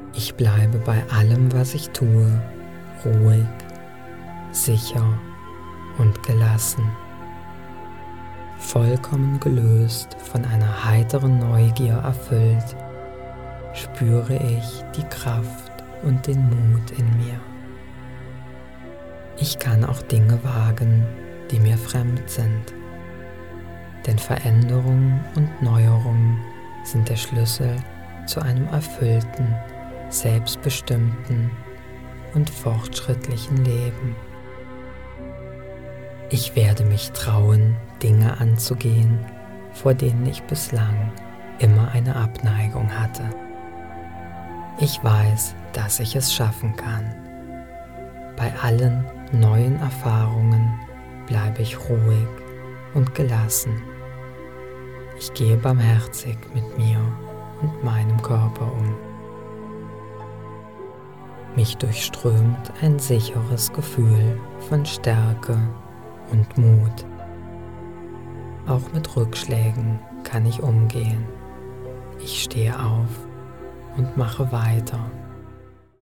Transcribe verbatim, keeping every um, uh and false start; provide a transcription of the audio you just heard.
Ich bleibe bei allem, was ich tue, ruhig, sicher und gelassen. Vollkommen gelöst, von einer heiteren Neugier erfüllt, spüre ich die Kraft und den Mut in mir. Ich kann auch Dinge wagen, die mir fremd sind, denn Veränderung und Neuerung sind der Schlüssel zu einem erfüllten, selbstbestimmten und fortschrittlichen Leben. Ich werde mich trauen, Dinge anzugehen, vor denen ich bislang immer eine Abneigung hatte. Ich weiß, dass ich es schaffen kann. Bei allen neuen Erfahrungen bleibe ich ruhig und gelassen. Ich gehe barmherzig mit mir und meinem Körper um. Mich durchströmt ein sicheres Gefühl von Stärke und Mut. Auch mit Rückschlägen kann ich umgehen. Ich stehe auf und mache weiter.